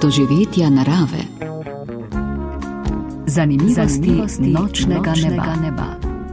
doživetja narave. Zanimivosti nočnega neba.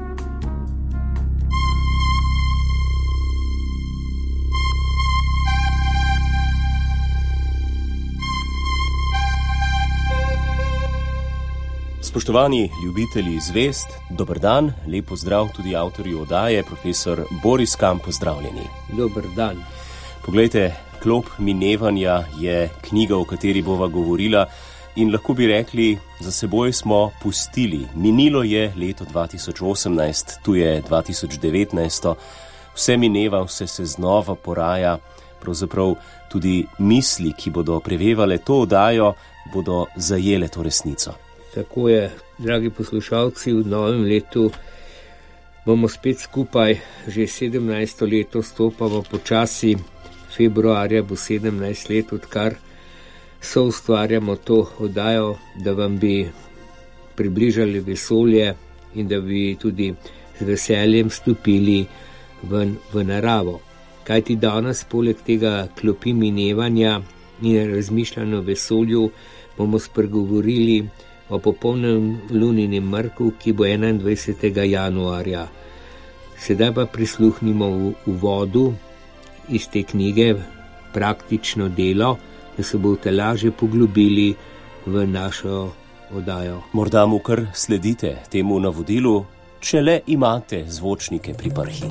Spoštovani ljubitelji zvezd, dober dan, lep pozdrav tudi avtorju oddaje, profesor Boris Kamp, pozdravljeni. Dober dan. Poglejte, Klop minevanja je knjiga, o kateri bova govorila in lahko bi rekli, za seboj smo pustili. Minilo je leto 2018, tu je 2019, vse mineva, vse se znova poraja, pravzaprav tudi misli, ki bodo prevevale to oddajo, bodo zajele to resnico. Tako je, dragi poslušalci, v novem letu bomo spet skupaj, že 17. leto stopamo počasi, februarja bo 17 let, odkar soustvarjamo to oddajo, da vam bi približali vesolje in da bi tudi z veseljem stopili v naravo. Kajti danes, poleg tega klopi minevanja in razmišljanja o vesolju, bomo spregovorili o popolnem luninem mrku, ki bo 21. januarja. Sedaj pa prisluhnimo v uvodu iz te knjige, praktično delo, da se boste lažje poglobili v našo oddajo. Morda mu kar sledite temu navodilu, če le imate zvočnike pri prhi.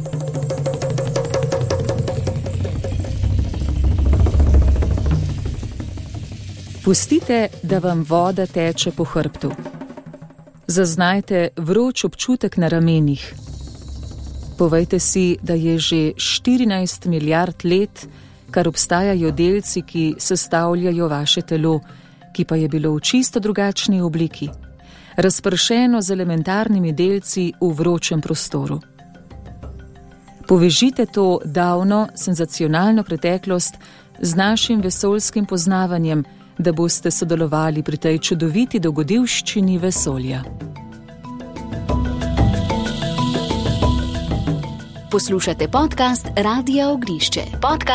Pustite, da vam voda teče po hrbtu. Zaznajte vroč občutek na ramenih. Povejte si, da je že 14 milijard let, kar obstajajo delci, ki sestavljajo vaše telo, ki pa je bilo v čisto drugačni obliki, razpršeno z elementarnimi delci v vročem prostoru. Povežite to davno, senzacionalno preteklost z našim vesoljskim poznavanjem, da boste sodelovali pri tej čudoviti dogodivščini vesolja. Poslušate podcast Radia Ognišče.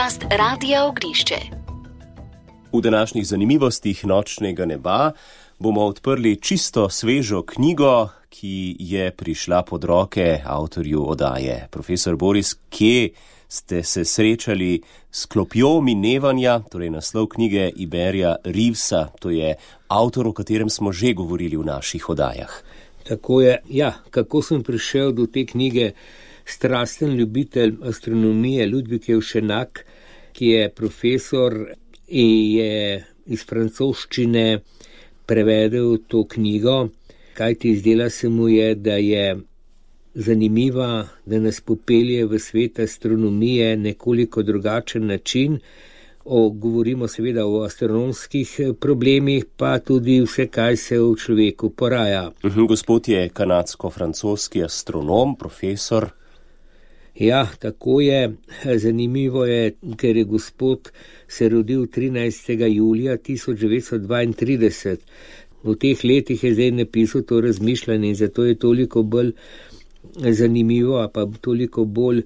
V današnjih zanimivostih nočnega neba bomo odprli čisto svežo knjigo, ki je prišla pod roke avtorju oddaje. Profesor Boris, kje ste se srečali s klopjo minevanja, torej naslov knjige Iberija Reevesa, to je avtor, o katerem smo že govorili v naših oddajah. Tako je, ja, kako sem prišel do te knjige, strasten ljubitelj astronomije Ludwig Evšenak, ki je profesor in je iz francoščine prevedel to knjigo, kajti zdela se mu je, da je zanimiva, da nas popelje v svet astronomije nekoliko drugačen način. Govorimo seveda o astronomskih problemih, pa tudi vse, kaj se v človeku poraja. Gospod je kanadsko-francoski astronom, profesor. Ja, tako je. Zanimivo je, ker je gospod se rodil 13. julija 1932. V teh letih je zdaj napisal to razmišljanje in zato je toliko bolj zanimivo, pa toliko bolj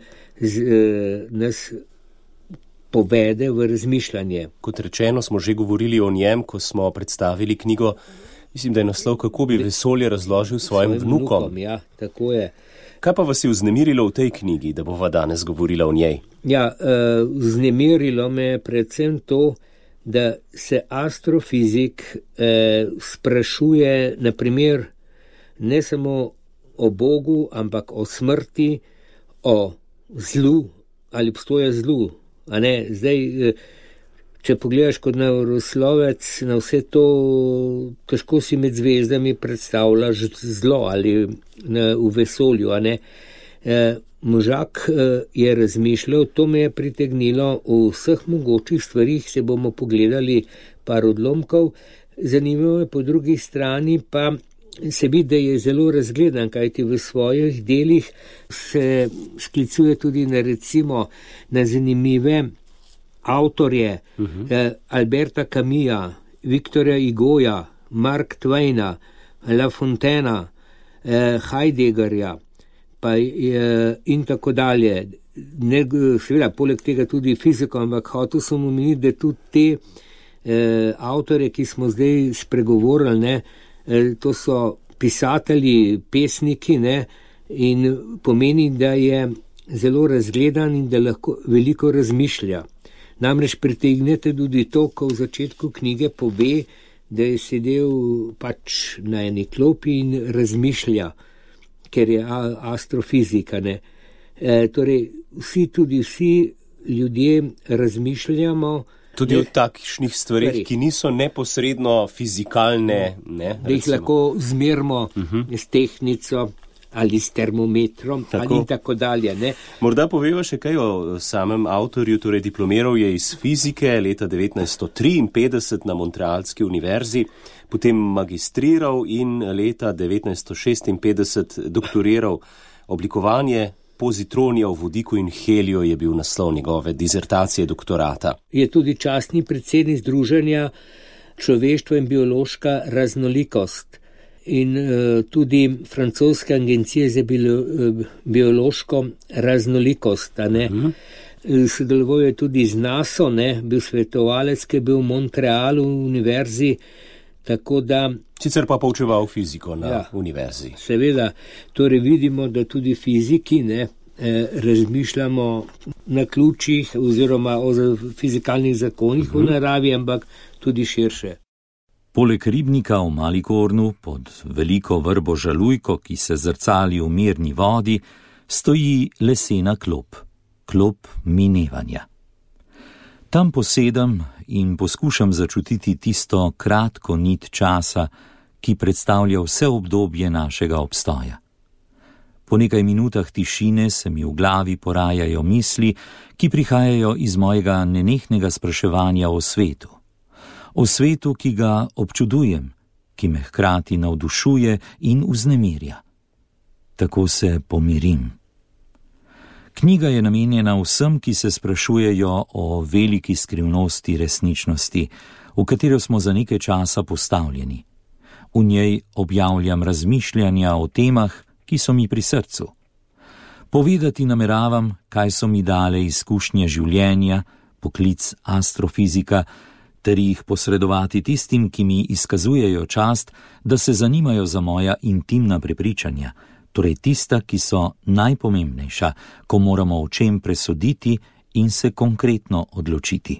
nas povede v razmišljanje. Kot rečeno, smo že govorili o njem, ko smo predstavili knjigo. Mislim, da je naslov, kako bi vesolje razložil svojim vnukom. Ja, tako je. Kaj pa vas je vznemirilo v tej knjigi, da bova danes govorila o njej? Ja, vznemirilo me predvsem to, da se astrofizik sprašuje, naprimer, ne samo o Bogu, ampak o smrti, o zlu, ali obstoja zlu. A ne, zdaj, če pogledaš kot naravoslovec na vse to, težko si med zvezdami predstavljaš zlo ali v vesolju, a ne. Možak je razmišljal, to me je pritegnilo, v vseh mogočih stvarih se bomo pogledali par odlomkov, zanimivo je po drugi strani pa se vidi, da je zelo razgledan, kajti v svojih delih se sklicuje tudi recimo na zanimive avtorje, Alberta Camusa, Victorja Hugoja, Mark Twaina, La Fontaine'a, Heideggerja, pa in tako dalje. Seveda, poleg tega tudi fiziko, ampak hotel sem omeniti, da tudi te avtore, ki smo zdaj spregovorili, ne, to so pisatelji, pesniki, ne, in pomeni, da je zelo razgledan in da lahko veliko razmišlja. Namreč pritegnete tudi to, ko v začetku knjige pove, da je sedel pač na eni klopi in razmišlja, ker je astrofizika, ne. Torej, vsi ljudje razmišljamo. Tudi o takšnih stvarih, ki niso neposredno fizikalne. Ne, da jih lahko zmerimo s tehnico ali s termometrom ali in tako dalje. Ne. Morda poveva še kaj o samem avtorju, torej diplomiral je iz fizike leta 1953 na Montrealski univerzi, potem magistriral in leta 1956 doktoriral. Oblikovanje pozitronija v vodiku in heliju je bil naslov njegove dizertacije doktorata. Je tudi častni predsednik Združenja Človeštvo in biološka raznolikost in tudi francoske agencije za biološko raznolikost. Sodeloval je tudi z NASA, bil svetovalec, ki je bil v Montrealu univerzi, tako da... Sicer pa poučeval fiziko na univerzi. Seveda, torej vidimo, da tudi fiziki razmišljamo na ključih oziroma o fizikalnih zakonih v naravi, ampak tudi širše. Poleg ribnika v Malikornu pod veliko vrbo žalujko, ki se zrcali v mirni vodi, stoji lesena klop minevanja. Tam posedem in poskušam začutiti tisto kratko nit časa, ki predstavlja vse obdobje našega obstoja. Po nekaj minutah tišine se mi v glavi porajajo misli, ki prihajajo iz mojega nenehnega spraševanja o svetu. O svetu, ki ga občudujem, ki me hkrati navdušuje in vznemirja. Tako se pomirim. Knjiga je namenjena vsem, ki se sprašujejo o veliki skrivnosti resničnosti, v katero smo za nekaj časa postavljeni. V njej objavljam razmišljanja o temah, ki so mi pri srcu. Povedati nameravam, kaj so mi dale izkušnje življenja, poklic astrofizika, ter jih posredovati tistim, ki mi izkazujejo čast, da se zanimajo za moja intimna prepričanja, torej tista, ki so najpomembnejša, ko moramo o čem presoditi in se konkretno odločiti.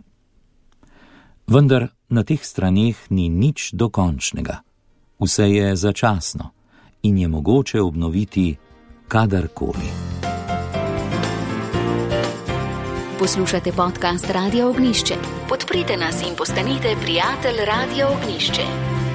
Vendar na teh straneh ni nič dokončnega. Vse je začasno in je mogoče obnoviti kadarkoli. Poslušate podcast Radio Ognišče. Podprite nas in postanite prijatelj Radio Ognišče.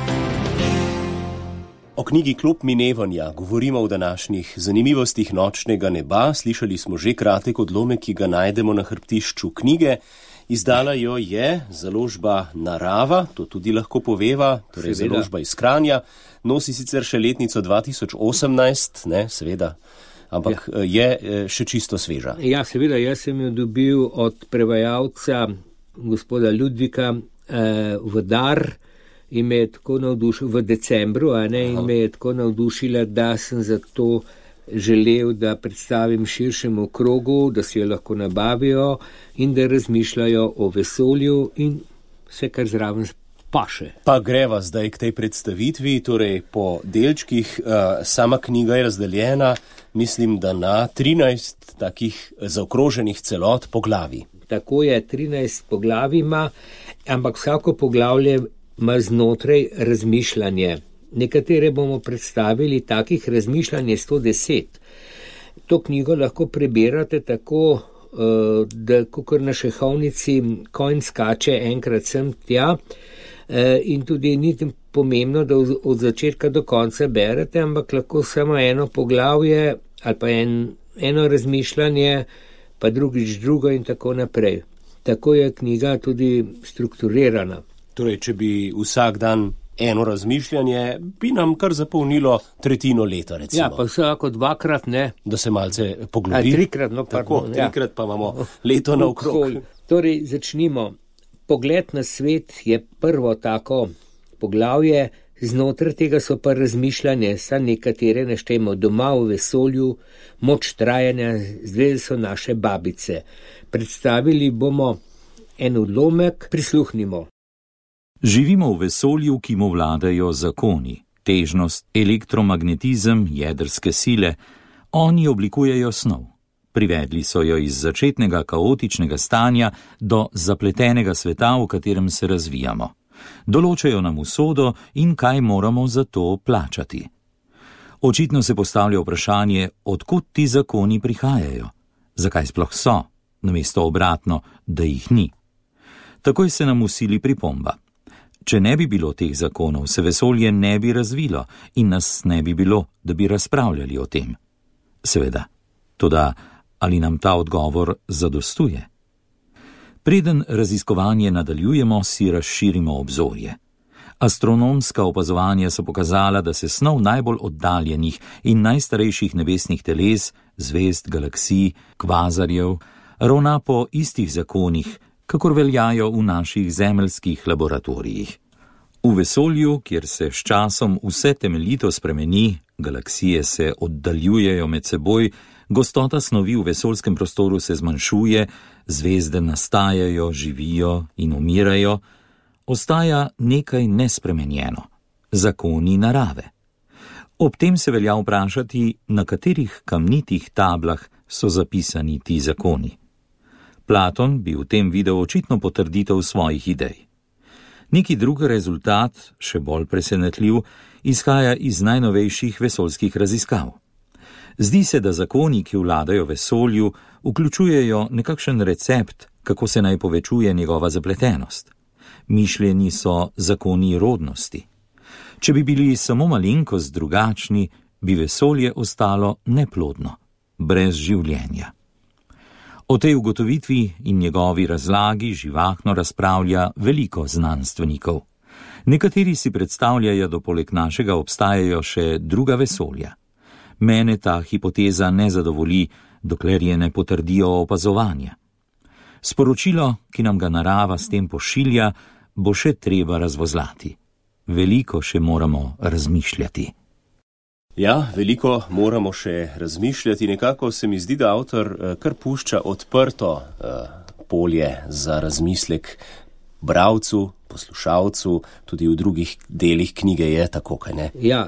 O knjigi Klop minevanja govorimo v današnjih zanimivostih nočnega neba. Slišali smo že kratek odlomek, ki ga najdemo na hrbtišču knjige. Izdala jo je založba Narava, to tudi lahko poveva, torej založba iz Kranja. Nosi sicer še letnico 2018, seveda, ampak je še čisto sveža. Ja, seveda, jaz sem jo dobil od prevajalca gospoda Ludvika v dar in me je tako navdušil v decembru, in me je tako navdušila, da sem zato želel, da predstavim širšemu krogu, da si jo lahko nabavijo in da razmišljajo o vesolju in vse, kar zraven paše. Pa greva zdaj k tej predstavitvi, torej po delčkih. Sama knjiga je razdeljena, mislim, da na 13 takih zaokroženih celot poglavij. Tako je, 13 poglavij ima, ampak vsako poglavje ima znotraj razmišljanje. Nekatere bomo predstavili, takih razmišljanj je 110. To knjigo lahko preberate tako, da kakor na šehovnici konj skače enkrat sem tja, in tudi ni pomembno, da od začetka do konca berete, ampak lahko samo eno poglavje ali pa eno razmišljanje, pa drugič drugo in tako naprej. Tako je knjiga tudi strukturirana. Torej, če bi vsak dan eno razmišljanje, bi nam kar zapolnilo tretjino leta, recimo. Ja, pa vsako dvakrat, da se malce poglobi. Trikrat, trikrat pa imamo leto naokrog. Torej, začnimo. Pogled na svet je prvo tako poglavje, znotraj tega so pa razmišljanje, nekatere naštejemo doma v vesolju, moč trajanja, zdaj so naše babice. Predstavili bomo en odlomek, prisluhnimo. Živimo v vesolju, ki mu vladajo zakoni, težnost, elektromagnetizem, jedrske sile. Oni oblikujejo snov. Privedli so jo iz začetnega kaotičnega stanja do zapletenega sveta, v katerem se razvijamo. Določajo nam usodo in kaj moramo za to plačati. Očitno se postavlja vprašanje, odkud ti zakoni prihajajo, zakaj sploh so, namesto obratno, da jih ni. Takoj se nam usili pripomba. Če ne bi bilo teh zakonov, se vesolje ne bi razvilo in nas ne bi bilo, da bi razpravljali o tem. Seveda, toda ali nam ta odgovor zadostuje? Preden raziskovanje nadaljujemo, si razširimo obzorje. Astronomska opazovanja so pokazala, da se snov najbolj oddaljenih in najstarejših nebesnih teles, zvezd, galaksij, kvazarjev, ravna po istih zakonih, kakor veljajo v naših zemeljskih laboratorijih. V vesolju, kjer se s časom vse temeljito spremeni, galaksije se oddaljujejo med seboj, gostota snovi v vesoljskem prostoru se zmanjšuje, zvezde nastajajo, živijo in umirajo, ostaja nekaj nespremenjeno, zakoni narave. Ob tem se velja vprašati, na katerih kamnitih tablah so zapisani ti zakoni. Platon bi v tem videl očitno potrditev svojih idej. Neki drug rezultat, še bolj presenetljiv, izhaja iz najnovejših vesoljskih raziskav. Zdi se, da zakoni, ki vladajo vesolju, vključujejo nekakšen recept, kako se naj povečuje njegova zapletenost. Mišljeni so zakoni rodnosti. Če bi bili samo malenkost drugačni, bi vesolje ostalo neplodno, brez življenja. O tej ugotovitvi in njegovi razlagi živahno razpravlja veliko znanstvenikov. Nekateri si predstavljajo, da poleg našega obstajajo še druga vesolja. Mene ta hipoteza ne zadovolji, dokler je ne potrdijo opazovanja. Sporočilo, ki nam ga narava s tem pošilja, bo še treba razvozlati. Veliko še moramo razmišljati. Ja, veliko moramo še razmišljati. Nekako se mi zdi, da avtor kar pušča odprto polje za razmislek bralcu, poslušalcu, tudi v drugih delih knjige je tako, kaj ne? Ja,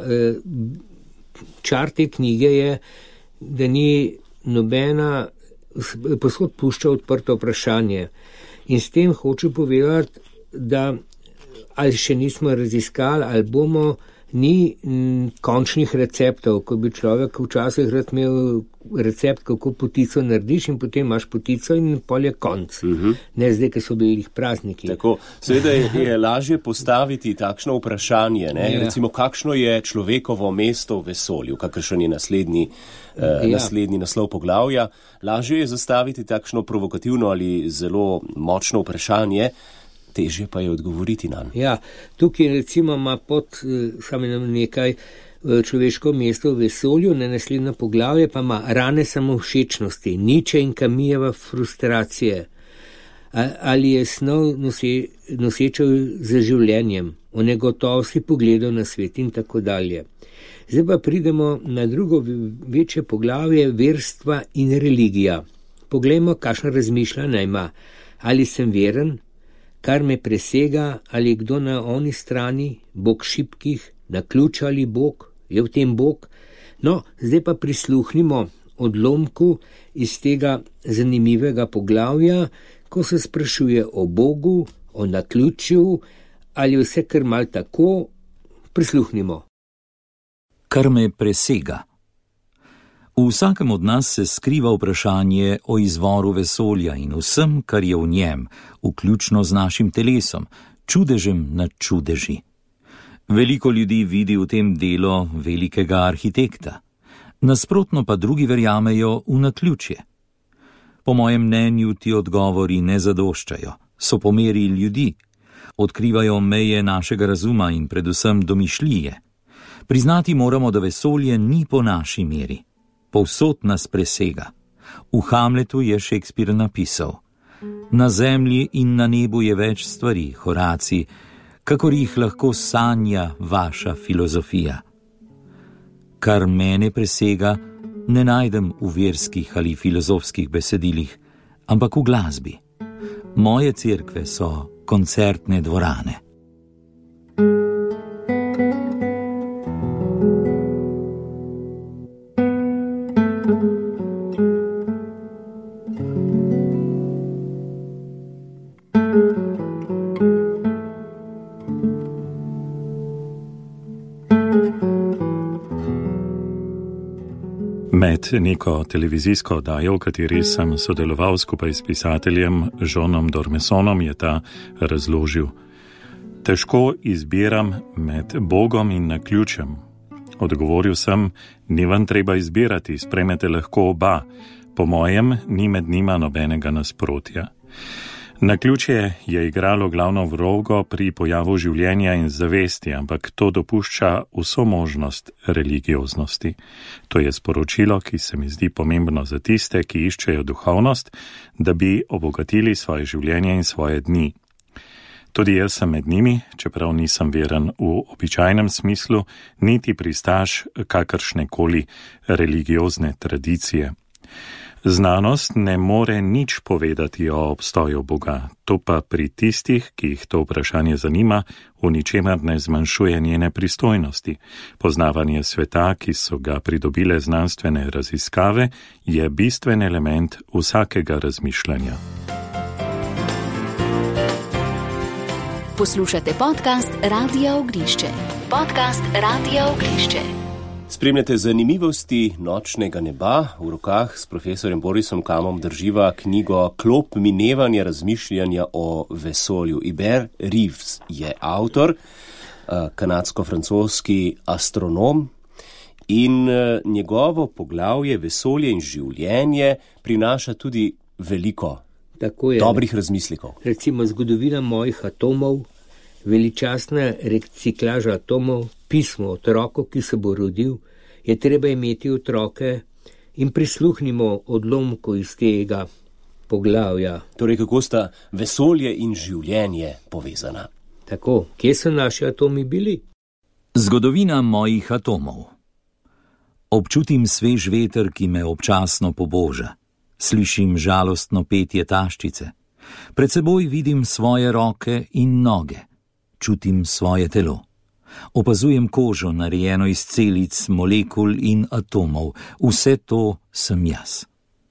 čar te knjige je, da ni nobena, posod pušča odprto vprašanje. In s tem hoče povedati, da ali še nismo raziskali, ali bomo, ni končnih receptov, ko bi človek včasih rad imel recept, kako potico narediš in potem imaš potico in pol je konc. Ne zdaj, ker so bili prazniki. Tako, seveda je lažje postaviti takšno vprašanje, ne? Ja. Recimo, kakšno je človekovo mesto v vesolju, kakršen je naslednji naslov poglavja. Lažje je zastaviti takšno provokativno ali zelo močno vprašanje, težje pa je odgovoriti nanj. Ja, tukaj recimo ima pod nekaj človeško mesto v vesolju, na naslednje poglavje pa ima rane samovšečnosti, Nietzsche in Camilleva frustracije, ali je snov nosečev za življenjem, o negotovosti pogledov na svet in tako dalje. Zdaj pa pridemo na drugo večje poglavje, verstva in religija. Poglejmo, kakšno razmišljanje ima. Ali sem veren? Kar me presega, ali kdo na oni strani, Bog šibkih, naključa ali Bog, je v tem Bog. No, zdaj pa prisluhnimo odlomku iz tega zanimivega poglavja, ko se sprašuje o Bogu, o naključju, ali vse kar mal tako. Prisluhnimo. Kar me presega. V vsakem od nas se skriva vprašanje o izvoru vesolja in vsem, kar je v njem, vključno z našim telesom, čudežem nad čudeži. Veliko ljudi vidi v tem delo velikega arhitekta, nasprotno pa drugi verjamejo v naključje. Po mojem mnenju ti odgovori ne zadoščajo, so po meri ljudi, odkrivajo meje našega razuma in predvsem domišljije. Priznati moramo, da vesolje ni po naši meri. Povsod nas presega. V Hamletu je Shakespeare napisal: Na zemlji in na nebu je več stvari, Horaci, kakor jih lahko sanja vaša filozofija. Kar mene presega, ne najdem v verskih ali filozofskih besedilih, ampak v glasbi. Moje cerkve so koncertne dvorane. Med neko televizijsko oddajo, v kateri sem sodeloval skupaj s pisateljem Jeanom Dormesonom, je ta razložil: težko izbiram med Bogom in naključjem. Odgovoril sem: ni vam treba izbirati, sprejmete lahko oba. Po mojem, ni med njima nobenega nasprotja. Naključje je igralo glavno vlogo pri pojavu življenja in zavesti, ampak to dopušča vso možnost religioznosti. To je sporočilo, ki se mi zdi pomembno za tiste, ki iščejo duhovnost, da bi obogatili svoje življenje in svoje dni. Tudi jaz sem med njimi, čeprav nisem veren v običajnem smislu, niti pristaš kakršnekoli religiozne tradicije. Znanost ne more nič povedati o obstoju Boga, to pa pri tistih, ki jih to vprašanje zanima, v ničemer ne zmanjšuje njene pristojnosti. Poznavanje sveta, ki so ga pridobile znanstvene raziskave, je bistven element vsakega razmišljanja. Poslušate podcast Radia Ognišče. Podcast Radia Ognišče. Spremljate zanimivosti nočnega neba. V rokah s profesorjem Borisom Kamom drživa knjigo Klop minevanja razmišljanja o vesolju. Hubert Reeves je avtor, kanadsko-francoski astronom, in njegovo poglavje Vesolje in življenje prinaša tudi veliko dobrih razmislekov. Recimo zgodovina mojih atomov, veličastna reciklaža atomov, pismo otroku, ki se bo rodil, je treba imeti otroke in prisluhnimo odlomku iz tega poglavja. Torej, kako sta vesolje in življenje povezana? Tako, kje so naši atomi bili? Zgodovina mojih atomov. Občutim svež veter, ki me občasno poboža. Slišim žalostno petje taščice. Pred seboj vidim svoje roke in noge. Čutim svoje telo. Opazujem kožo, narejeno iz celic, molekul in atomov. Vse to sem jaz.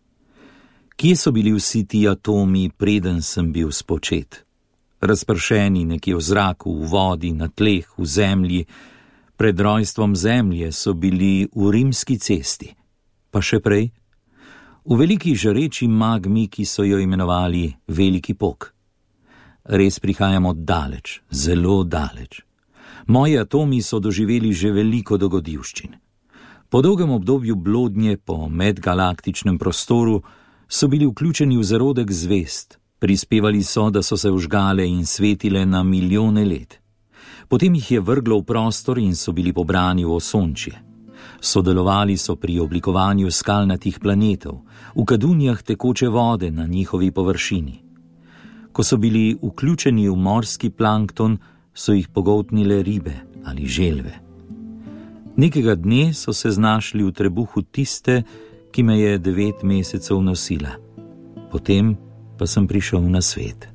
Kje so bili vsi ti atomi, preden sem bil spočet? Razpršeni nekje v zraku, v vodi, na tleh, v zemlji. Pred rojstvom zemlje so bili v Rimski cesti. Pa še prej? V veliki žareči magmi, ki so jo imenovali Veliki pok. Res prihajamo daleč, zelo daleč. Moji atomi so doživeli že veliko dogodivščin. Po dolgem obdobju blodnje po medgalaktičnem prostoru so bili vključeni v zarodek zvezd, prispevali so, da so se vžgale in svetile na milijone let. Potem jih je vrglo v prostor in so bili pobrani v osončje. Sodelovali so pri oblikovanju skalnatih planetov, v kadunjah tekoče vode na njihovi površini. Ko so bili vključeni v morski plankton, so jih pogoltnile ribe ali želve. Nekega dne so se znašli v trebuhu tiste, ki me je 9 mesecev nosila. Potem pa sem prišel na svet.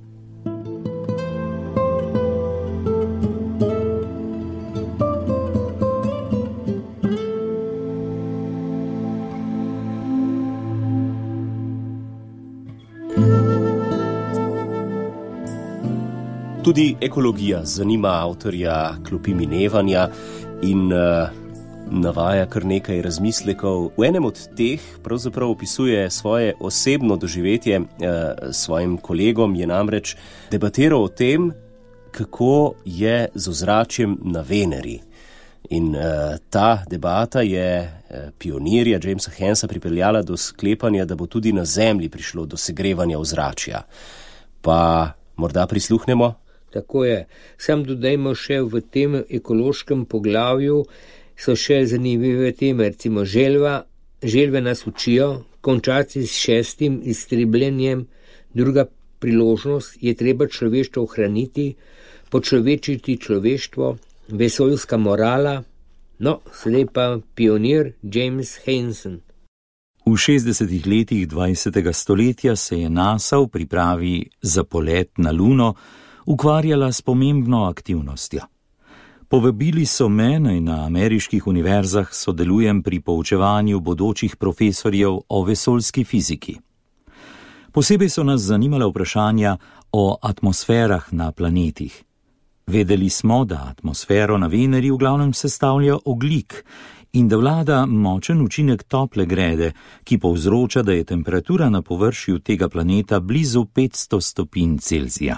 Tudi ekologija zanima avtorja Klopi minevanja in navaja kar nekaj razmislekov. V enem od teh pravzaprav opisuje svoje osebno doživetje s svojim kolegom, je namreč debatiral o tem, kako je z ozračjem na Veneri. In ta debata je pionirja Jamesa Hansa pripeljala do sklepanja, da bo tudi na Zemlji prišlo do segrevanja ozračja. Pa morda prisluhnemo? Tako je. Sam dodajmo še v tem ekološkem poglavju so še zanimive teme, recimo želve nas učijo, končati s 6. iztrebljenjem, druga priložnost je treba človeštvo ohraniti, počlovečiti človeštvo, vesoljska morala, no, sedaj pa pionir James Hansen. V 60. letih 20. stoletja se je NASA v pripravi za polet na Luno ukvarjala s pomembno aktivnostjo. Povabili so me, naj na ameriških univerzah sodelujem pri poučevanju bodočih profesorjev o vesoljski fiziki. Posebej so nas zanimala vprašanja o atmosferah na planetih. Vedeli smo, da atmosfero na Veneri v glavnem sestavlja ogljik in da vlada močen učinek tople grede, ki povzroča, da je temperatura na površju tega planeta blizu 500 stopinj Celzija.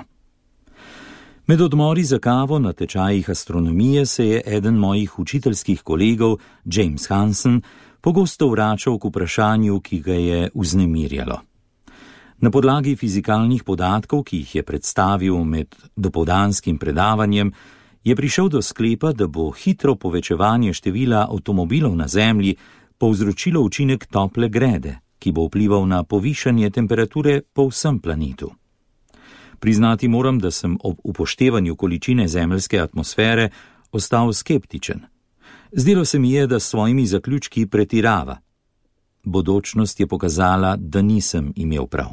Med odmori za kavo na tečajih astronomije se je eden mojih učiteljskih kolegov, James Hansen, pogosto vračal k vprašanju, ki ga je vznemirjalo. Na podlagi fizikalnih podatkov, ki jih je predstavil med dopoldanskim predavanjem, je prišel do sklepa, da bo hitro povečevanje števila avtomobilov na Zemlji povzročilo učinek tople grede, ki bo vplival na povišanje temperature po vsem planetu. Priznati moram, da sem ob upoštevanju količine zemeljske atmosfere ostal skeptičen. Zdelo se mi je, da s svojimi zaključki pretirava. Bodočnost je pokazala, da nisem imel prav.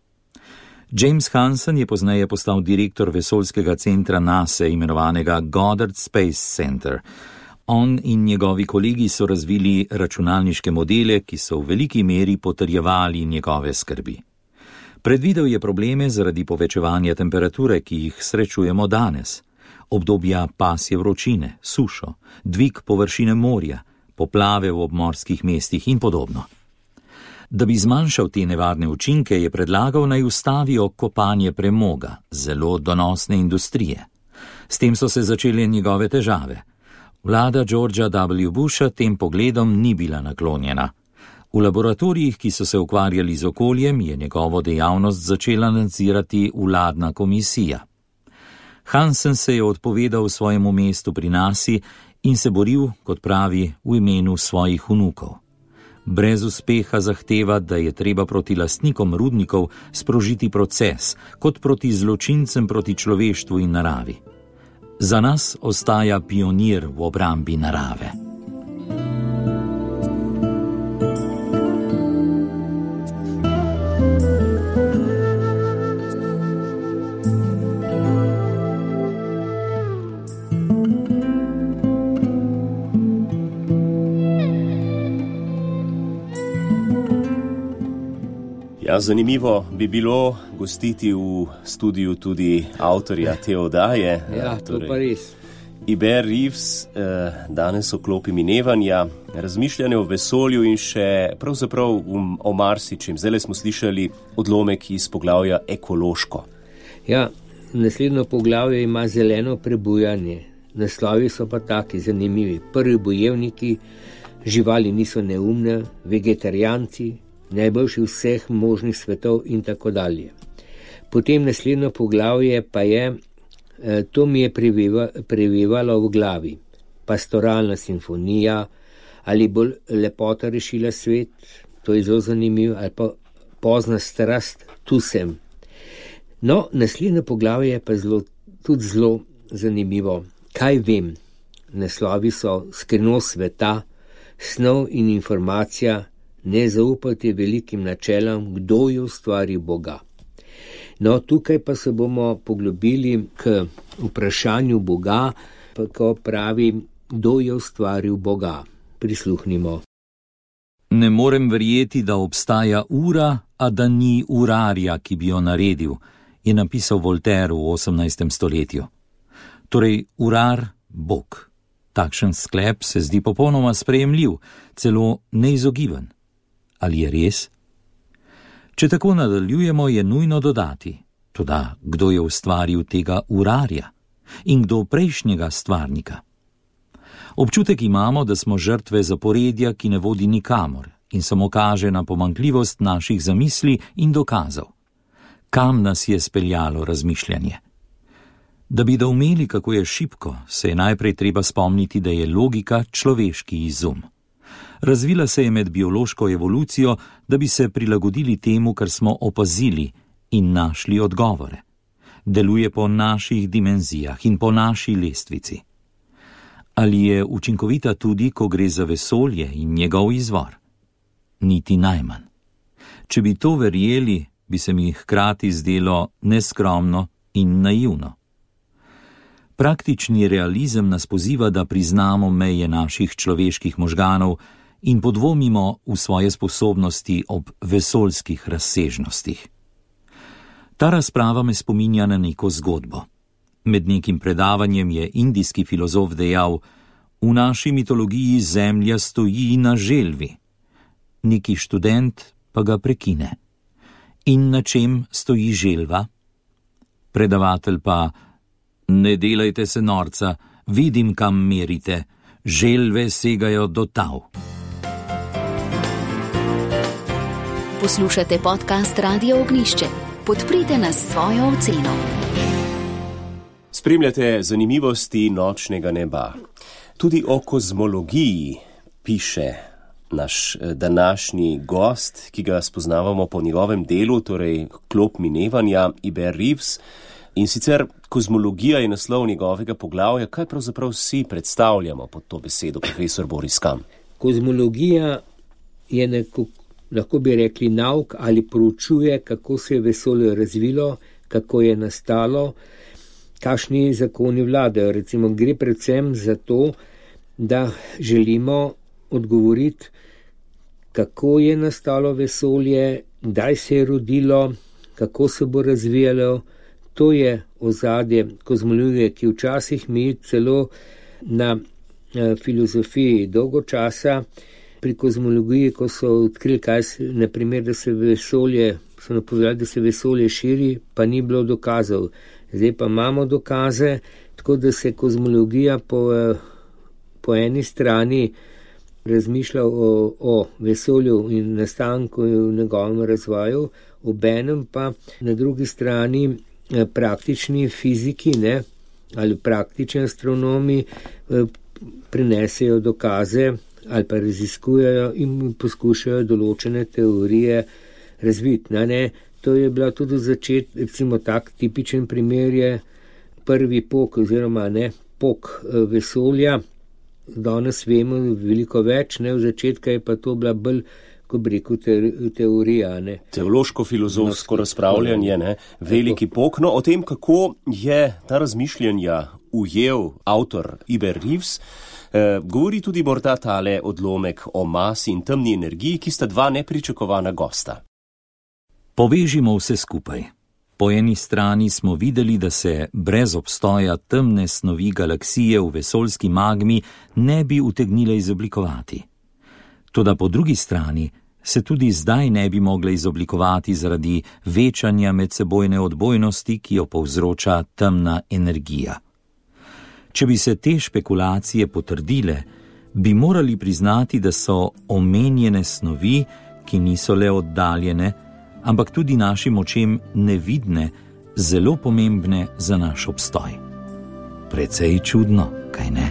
James Hansen je pozneje postal direktor vesoljskega centra NASA, imenovanega Goddard Space Center. On in njegovi kolegi so razvili računalniške modele, ki so v veliki meri potrjevali njegove skrbi. Predvidel je probleme zaradi povečevanja temperature, ki jih srečujemo danes, obdobja pasje vročine, sušo, dvig površine morja, poplave v obmorskih mestih in podobno. Da bi zmanjšal te nevarne učinke, je predlagal, naj ustavijo kopanje premoga, zelo donosne industrije. S tem so se začele njegove težave. Vlada Georgea W. Busha tem pogledom ni bila naklonjena. V laboratorijih, ki so se ukvarjali z okoljem, je njegovo dejavnost začela nadzirati vladna komisija. Hansen se je odpovedal svojemu mestu pri NASA in se boril, kot pravi, v imenu svojih vnukov. Brez uspeha zahteva, da je treba proti lastnikom rudnikov sprožiti proces, kot proti zločincem proti človeštvu in naravi. Za nas ostaja pionir v obrambi narave. Ja, zanimivo bi bilo gostiti v studiu tudi avtorja te oddaje. Ja, to pa res. Iber Rives, danes o klopi minevanja, razmišljanje o vesolju in še pravzaprav o marsičem. Zdaj smo slišali odlomek iz poglavja ekološko. Ja, naslednjo poglavje ima zeleno prebujanje. Naslovi so pa taki zanimivi. Prvi bojevniki, živali niso neumne, vegetarijanci, najboljši vseh možnih svetov in tako dalje. Potem naslednjo poglavje pa je, to mi je prevevalo v glavi, pastoralna simfonija, ali bolj lepota rešila svet, to je zelo zanimivo, ali pa pozna strast, tu sem. No, naslednjo poglavje je pa tudi zelo zanimivo. Kaj vem? Naslovi so Skrivnost sveta, snov in informacija, ne zaupajte velikim načelom, kdo je ustvaril Boga. No, tukaj pa se bomo poglobili k vprašanju Boga, pa ko pravi, kdo je ustvaril Boga. Prisluhnimo. Ne morem verjeti, da obstaja ura, a da ni urarja, ki bi jo naredil, je napisal Voltaire v 18. stoletju. Torej, urar, Bog. Takšen sklep se zdi popolnoma sprejemljiv, celo neizogiben. Ali je res? Če tako nadaljujemo, je nujno dodati, toda kdo je ustvaril tega urarja in kdo prejšnjega stvarnika. Občutek imamo, da smo žrtve zaporedja, ki ne vodi nikamor in samo kaže na pomanjkljivost naših zamisli in dokazov. Kam nas je speljalo razmišljanje? Da bi doumeli, kako je šibko, se je najprej treba spomniti, da je logika človeški izum. Razvila se je med biološko evolucijo, da bi se prilagodili temu, kar smo opazili in našli odgovore. Deluje po naših dimenzijah in po naši lestvici. Ali je učinkovita tudi, ko gre za vesolje in njegov izvor? Niti najmanj. Če bi to verjeli, bi se mi hkrati zdelo neskromno in naivno. Praktični realizem nas poziva, da priznamo meje naših človeških možganov in podvomimo v svoje sposobnosti ob vesoljskih razsežnostih. Ta razprava me spominja na neko zgodbo. Med nekim predavanjem je indijski filozof dejal: v naši mitologiji zemlja stoji na želvi. Neki študent pa ga prekine: in na čem stoji želva? Predavatelj pa: ne delajte se norca, vidim, kam merite, želve segajo do tal. Poslušate podcast Radio Ognišče. Podprite nas s svojo oceno. Spremljate zanimivosti nočnega neba. Tudi o kozmologiji piše naš današnji gost, ki ga spoznavamo po njegovem delu, torej Klop minevanja, Iber Rives. In sicer kozmologija je naslov njegovega poglavja. Kaj pravzaprav si predstavljamo pod to besedo, profesor Boris Kam? Kozmologija je lahko bi rekli nauk ali proučuje, kako se je vesolje razvilo, kako je nastalo, kakšni zakoni vladajo. Recimo gre predvsem za to, da želimo odgovoriti, kako je nastalo vesolje, kdaj se je rodilo, kako se bo razvijalo. To je ozadje kozmologije, ki včasih mi celo na filozofiji dolgo časa pri kozmologiji, ko so odkrili, naprimer, da se vesolje, so napovedali, da se vesolje širi, pa ni bilo dokazov. Zdaj pa imamo dokaze, tako da se kozmologija po eni strani razmišlja o vesolju in nastanku in njegovem razvoju, obenem pa na drugi strani praktični fiziki, ali praktični astronomi prinesejo dokaze ali pa raziskujejo in poskušajo določene teorije razviti. To je bila tudi recimo tak tipičen primer je prvi pok oziroma pok vesolja. Danes vemo veliko več, v začetku je pa to bila bolj, ko bi rekel, teorija. Teološko-filozofsko razpravljanje, veliki pok. No, o tem, kako je ta razmišljanja ujel avtor Iber Rives, govori tudi morda tale odlomek o masi in temni energiji, ki sta dva nepričakovana gosta. Povežimo vse skupaj. Po eni strani smo videli, da se brez obstoja temne snovi galaksije v vesoljski magmi ne bi utegnile izoblikovati. Toda po drugi strani se tudi zdaj ne bi mogle izoblikovati zaradi večanja medsebojne odbojnosti, ki jo povzroča temna energija. Če bi se te špekulacije potrdile, bi morali priznati, da so omenjene snovi, ki niso le oddaljene, ampak tudi našim očem nevidne, zelo pomembne za naš obstoj. Precej čudno, kaj ne?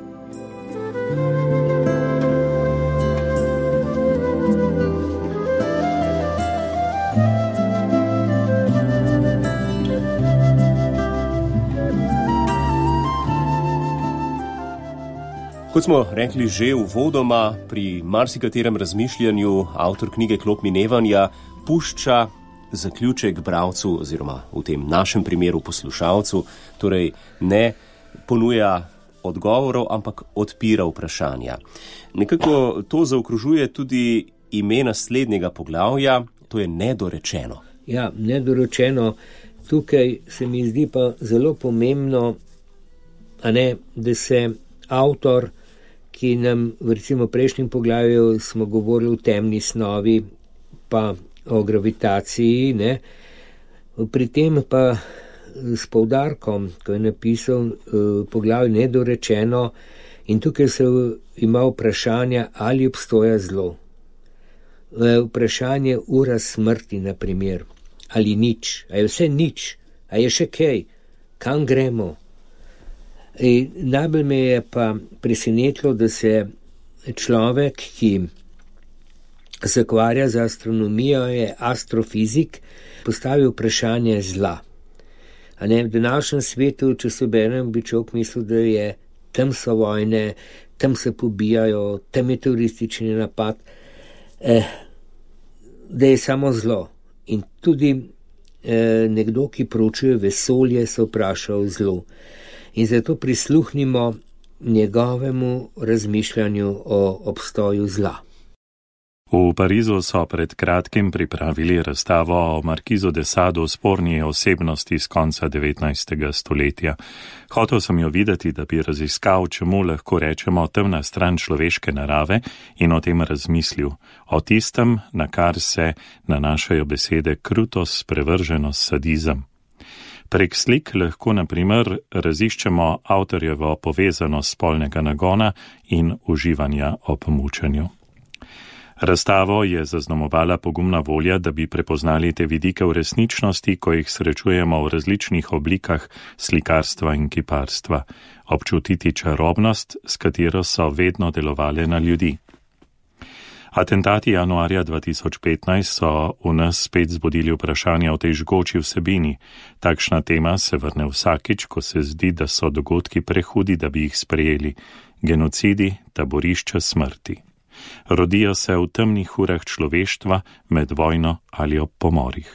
Kot smo rekli že uvodoma, pri marsikaterem razmišljanju avtor knjige Klop minevanja pušča zaključek bralcu oziroma v tem našem primeru poslušalcu, torej ne ponuja odgovorov, ampak odpira vprašanja. Nekako to zaokrožuje tudi ime naslednjega poglavja, to je nedorečeno. Ja, nedorečeno. Tukaj se mi zdi pa zelo pomembno, da se avtor, ki nam recimo v prejšnjem poglavju smo govorili o temni snovi, pa o gravitaciji, pri tem pa s poudarkom, ko je napisal poglavje nedorečeno, in tukaj se ima vprašanja, ali obstoja zlo. Vprašanje ura smrti, na primer, ali nič, a je vse nič, a je še kaj, kam gremo. Najbolj me je pa presenetilo, da se človek, ki se ukvarja z astronomijo, je astrofizik, postavi vprašanje zla. V današnjem svetu, če se berem, bi človek mislil, da je tam so vojne, tam se pobijajo, tam je teroristični napad, da je samo zlo. In tudi nekdo, ki proučuje vesolje, se vpraša o zlu. In zato prisluhnimo njegovemu razmišljanju o obstoju zla. V Parizu so pred kratkim pripravili razstavo o Markizu de Sadu, sporni osebnosti z konca 19. stoletja. Hotel sem jo videti, da bi raziskal, čemu lahko rečemo temna stran človeške narave in o tem razmislil, o tistem, na kar se nanašajo besede krutost, sprevrženost, sadizem. Prek slik lahko na primer raziščemo avtorjevo povezanost spolnega nagona in uživanja ob mučenju. Razstavo je zaznamovala pogumna volja, da bi prepoznali te vidike v resničnosti, ko jih srečujemo v različnih oblikah slikarstva in kiparstva, občutiti čarobnost, s katero so vedno delovale na ljudi. Atentati januarja 2015 so v nas spet zbudili vprašanja o tej žgoči vsebini. Takšna tema se vrne vsakič, ko se zdi, da so dogodki prehudi, da bi jih sprejeli. Genocidi, taborišča smrti. Rodijo se v temnih urah človeštva, med vojno ali ob pomorih.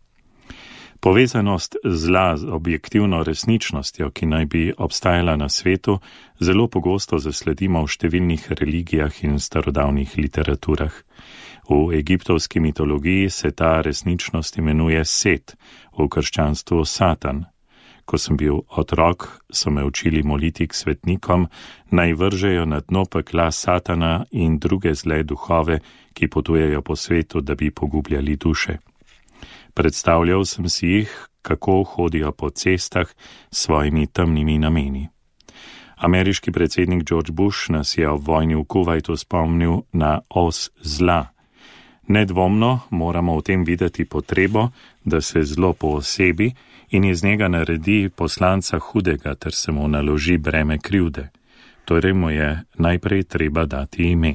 Povezanost zla z objektivno resničnostjo, ki naj bi obstajala na svetu, zelo pogosto zasledimo v številnih religijah in starodavnih literaturah. V egiptovski mitologiji se ta resničnost imenuje Set, v krščanstvu Satan. Ko sem bil otrok, so me učili moliti k svetnikom, naj vržejo na dno pekla Satana in druge zle duhove, ki potujejo po svetu, da bi pogubljali duše. Predstavljal sem si jih, kako hodijo po cestah s svojimi temnimi nameni. Ameriški predsednik George Bush nas je ob vojni v Kuvajtu spomnil na os zla. Nedvomno moramo v tem videti potrebo, da se zlo poosebi in iz njega naredi poslanca hudega, ter se mu naloži breme krivde. Torej mu je najprej treba dati ime.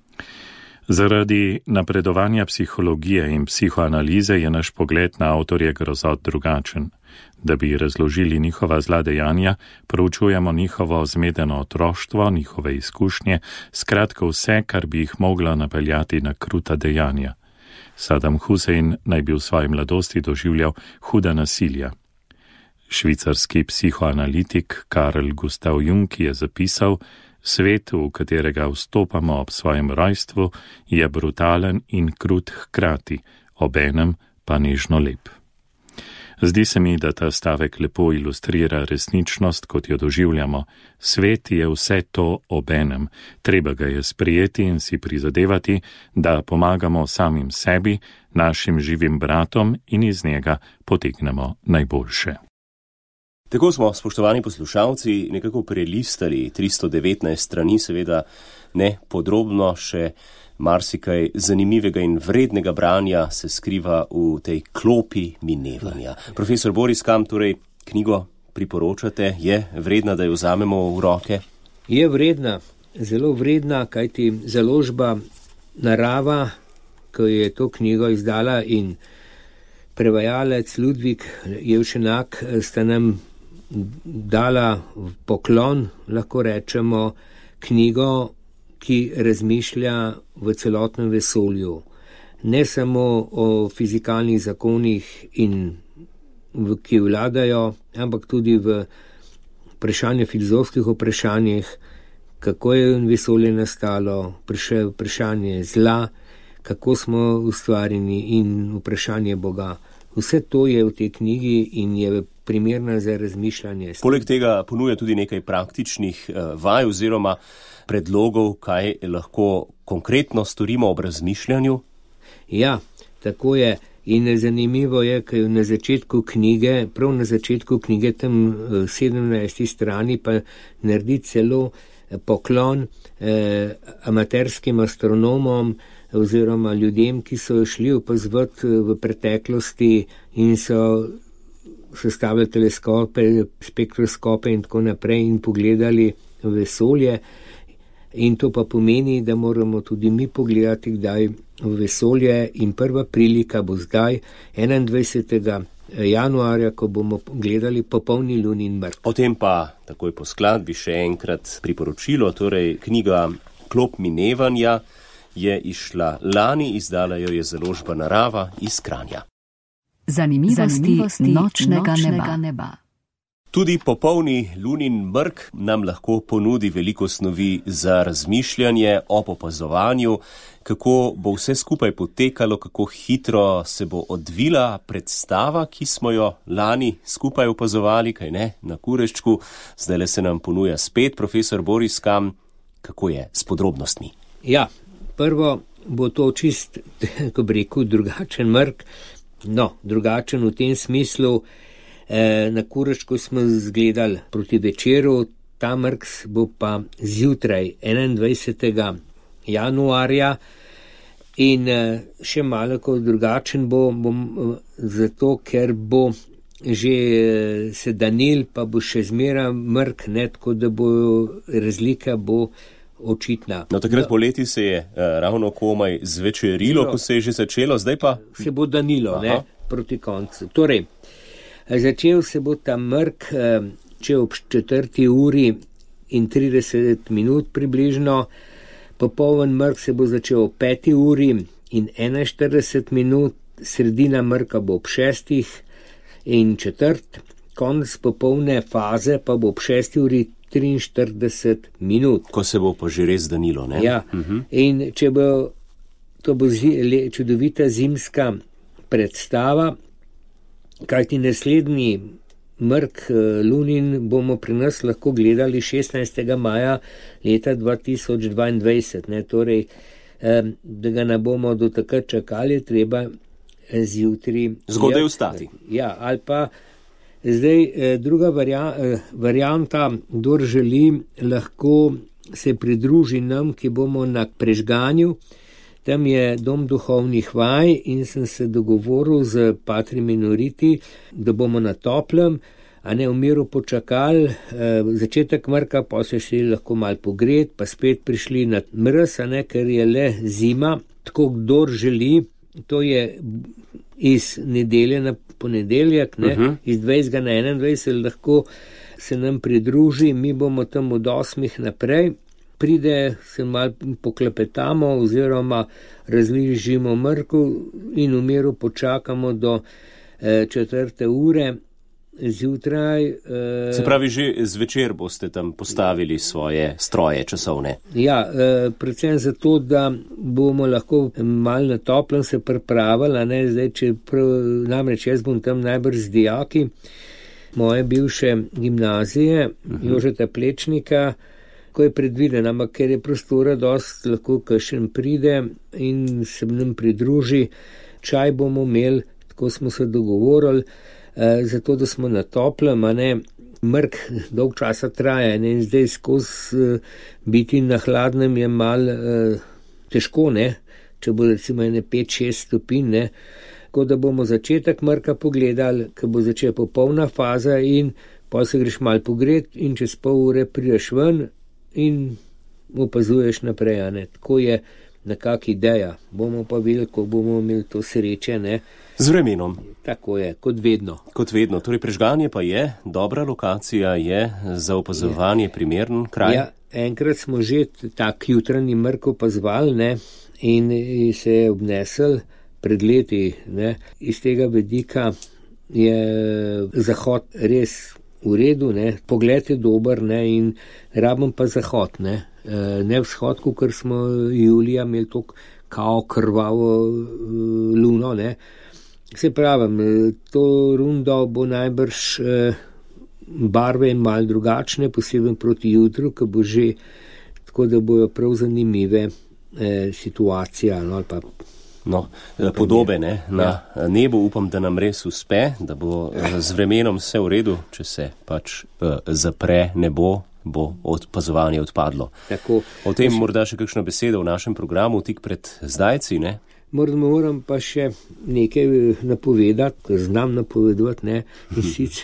Zaradi napredovanja psihologije in psihoanalize je naš pogled na avtorje grozot drugačen. Da bi razložili njihova zla dejanja, proučujemo njihovo zmedeno otroštvo, njihove izkušnje, skratka vse, kar bi jih moglo napeljati na kruta dejanja. Saddam Hussein naj bi v svoji mladosti doživljal huda nasilja. Švicarski psihoanalitik Carl Gustav Jung je zapisal: svet, v katerega vstopamo ob svojem rojstvu, je brutalen in krut hkrati, obenem pa nežno lep. Zdi se mi, da ta stavek lepo ilustrira resničnost, kot jo doživljamo. Svet je vse to obenem, treba ga je sprejeti in si prizadevati, da pomagamo samim sebi, našim živim bratom in iz njega potegnemo najboljše. Tako smo, spoštovani poslušalci, nekako prelistali 319 strani, seveda ne podrobno, še marsikaj zanimivega in vrednega branja se skriva v tej klopi minevanja. Profesor Boris, kam torej knjigo priporočate? Je vredna, da jo vzamemo v roke? Je vredna, zelo vredna, kajti založba Narava, ko je to knjigo izdala, in prevajalec Ludvik Jevšenak sta nam dala poklon, lahko rečemo, knjigo, ki razmišlja v celotnem vesolju. Ne samo o fizikalnih zakonih, ki vladajo, ampak tudi v filozofskih vprašanjih, kako je vesolje nastalo, vprašanje zla, kako smo ustvarjeni in vprašanje Boga. Vse to je v tej knjigi in je primerna za razmišljanje. Poleg tega ponuja tudi nekaj praktičnih vaj oziroma predlogov, kaj lahko konkretno storimo ob razmišljanju. Ja, tako je. In zanimivo je, ker na začetku knjige, prav na začetku knjige, tam 17. strani, pa naredi celo poklon amaterskim astronomom oziroma ljudem, ki so šli opazovati v preteklosti in so sestavljali teleskope, spektroskope in tako naprej in pogledali vesolje. In to pa pomeni, da moramo tudi mi pogledati kdaj v vesolje, in prva prilika bo zdaj, 21. januarja, ko bomo gledali popolni lunin mrk. O tem pa takoj po skladbi še enkrat priporočilo, torej knjiga Klop minevanja je izšla lani, izdala jo je založba Narava iz Kranja. Zanimivosti nočnega neba. Tudi popolni lunin mrk nam lahko ponudi veliko snovi za razmišljanje ob opazovanju, kako bo vse skupaj potekalo, kako hitro se bo odvila predstava, ki smo jo lani skupaj opazovali, kaj ne, na Kureščku. Zdajle se nam ponuja spet profesor Boris Kam. Kako je s podrobnostmi? Ja, prvo bo to čist, ko bi rekel, drugačen mrk. No, drugačen v tem smislu, na Kureščku smo zgledali proti večeru, ta mrk bo pa zjutraj 21. januarja in še malo kot drugačen bo zato, ker bo že se danil, pa bo še zmeraj mrk, ne, tako da bo razlika bo očitna. No, takrat poleti se je ravno komaj zvečerilo, ko se je že začelo, zdaj pa se bo danilo, ne, proti koncu. Torej, začel se bo ta mrk, če ob 4. uri in 30 minut približno, popoln mrk se bo začel ob 5. uri in 41 minut, sredina mrka bo ob 6. in četrt, konec popolne faze pa bo ob 6. uri 43 minut. Ko se bo pa že res danilo, ne? Ja, in če bo, to bo čudovita zimska predstava, kajti naslednji mrk lunin bomo pri nas lahko gledali 16. maja leta 2022, ne, torej, da ga ne bomo do takrat čakali, treba zjutraj zgodaj vstati. Ja, ali pa zdaj druga varianta, kdor želi, lahko se pridruži nam, ki bomo na Prežganju. Tam je dom duhovnih vaj in sem se dogovoril z Patri Minoriti, da bomo na toplem, a ne v miru počakali začetek mrka, pa se še lahko mal pogret, pa spet prišli na mraz, a ne, ker je le zima. Tako kdor želi, to je iz nedelje na ponedeljek, ne, iz 20. na 21. lahko se nam pridruži, mi bomo tam od 8. naprej. Pride, se malo poklepetamo oziroma razližimo mrku in v miru počakamo do 4. ure zjutraj. Se pravi, že zvečer boste tam postavili svoje stroje časovne. Ja, predvsem zato, da bomo lahko malo na toplem se pripravili, ne, zdaj, namreč jaz bom tam najbrž z dijaki moje bivše gimnazije, Jožeta Plečnika, ko je predviden, ampak ker je prostora dost, lahko kakšen pride in se nam pridruži. Čaj bomo imeli, tako smo se dogovorili, zato da smo na toplem, a ne, mrk dolg časa traja, ne, in zdaj skozi biti na hladnem je malo težko, ne, če bo recimo 5-6 stopinj, ne, tako da bomo začetek mrka pogledali, ko bo začela popolna faza in pa se greš malo pogret in čez pol ure prideš ven in opazuješ naprej, ne. Tako je nekak ideja. Bomo pa videli, ko bomo imeli to sreče, ne. Z vremenom. Tako je, kot vedno. Kot vedno. Torej, Prežganje pa je dobra lokacija, je za opazovanje primeren kraj. Ja, enkrat smo že tak jutranji mrk opazovali, ne, in se je obnesel pred leti, ne. Iz tega vidika je zahod res v redu, ne, pogled je dober, ne, in rabim pa zahod, ne, ne vzhod, ker smo julija imeli to kao krvavo luno, ne. Se pravim, to rundo bo najbrž barve malo drugačne, posebej proti jutru, ko bo že tako, da bojo prav zanimive situacije, no, ali pa podobe, ne, na nebu. Upam, da nam res uspe, da bo z vremenom vse v redu, če se pač zapre nebo, bo opazovanje odpadlo. Tako, o tem morda še kakšna beseda v našem programu tik pred zdajci, ne? Moram pa še nekaj napovedati, znam napovedovati, ne, in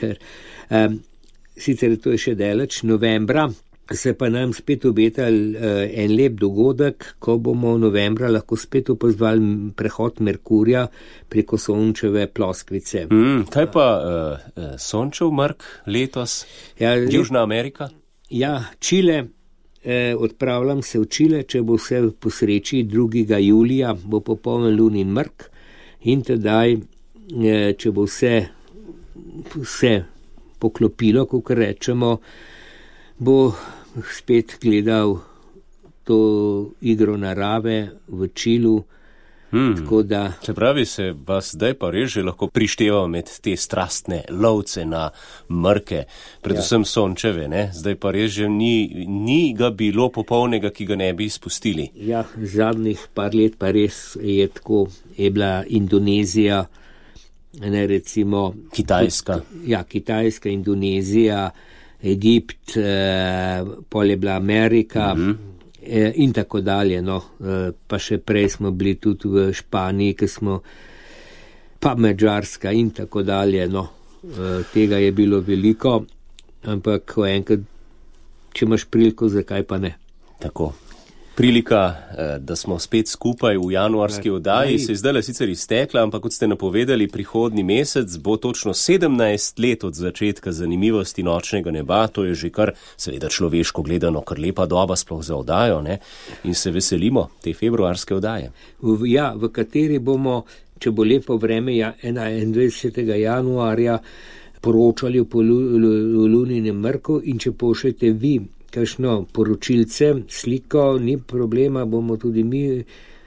sicer to je še daleč, novembra, se pa nam spet obetal en lep dogodek, ko bomo novembra lahko spet opazovali prehod Merkurja preko Sončeve ploskvice. Kaj pa Sončev mrk letos? Ja, Južna Amerika? Ja, Čile. Odpravljam se v Čile, če bo vse po sreči 2. julija, bo popoln lunin mrk in tedaj, če bo vse poklopilo, kot rečemo, bo spet gledal to igro narave v Čilu. Se pravi, se vas zdaj pa res že lahko prišteva med te strastne lovce na mrke, predvsem sončeve, ne? Zdaj pa res že ni ga bilo popolnega, ki ga ne bi izpustili. Ja, zadnjih par let pa res je tako, je bila Indonezija, ne, recimo Kitajska. Kitajska, Indonezija, Egipt, pol je bila Amerika, in tako dalje, no. Pa še prej smo bili tudi v Španiji, pa Madžarska in tako dalje, no. Tega je bilo veliko, ampak enkrat, če imaš priliko, zakaj pa ne? Tako. Prilika, da smo spet skupaj v januarski oddaji, se je zdaj sicer iztekla, ampak kot ste napovedali, prihodnji mesec bo točno 17 let od začetka zanimivosti nočnega neba, to je že kar, seveda človeško gledano, kar lepa doba sploh za oddajo, ne? In se veselimo te februarske oddaje. V kateri bomo, če bo lepo vreme, 21. januarja poročali o luninem mrku, in če pošljete vi kakšno poročilce, sliko, ni problema, bomo tudi mi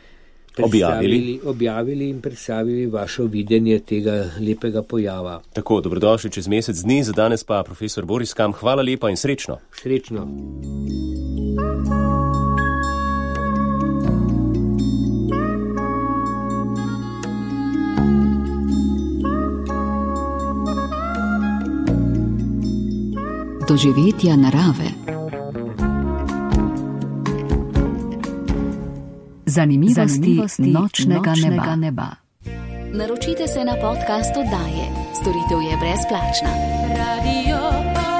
objavili in predstavili vašo videnje tega lepega pojava. Tako, dobrodošli čez mesec dni, za danes pa profesor Boris Kam, hvala lepa in srečno. Srečno. Doživetja narave. Zanimivosti nočnega neba. Naročite se na podcast oddaje. Storitev je brezplačna. Radio